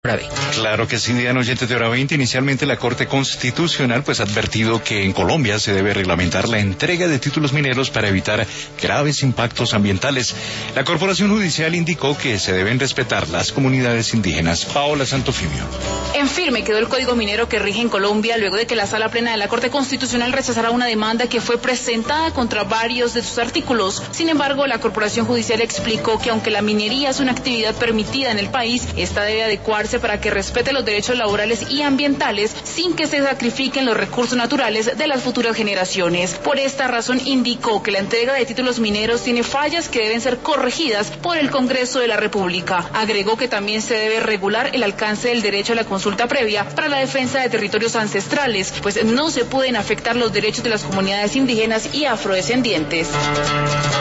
Hora 20. Claro que sí, Diana, oyentes de Hora 20. Inicialmente la Corte Constitucional ha advertido que en Colombia se debe reglamentar la entrega de títulos mineros para evitar graves impactos ambientales. La Corporación Judicial indicó que se deben respetar las comunidades indígenas. Paola Santofimio. En firme quedó el Código Minero que rige en Colombia luego de que la Sala Plena de la Corte Constitucional rechazara una demanda que fue presentada contra varios de sus artículos. Sin embargo, la Corporación Judicial explicó que aunque la minería es una actividad permitida en el país, esta debe adecuarse para que respete los derechos laborales y ambientales sin que se sacrifiquen los recursos naturales de las futuras generaciones. Por esta razón indicó que la entrega de títulos mineros tiene fallas que deben ser corregidas por el Congreso de la República. Agregó que también se debe regular el alcance del derecho a la consulta previa para la defensa de territorios ancestrales, pues no se pueden afectar los derechos de las comunidades indígenas y afrodescendientes.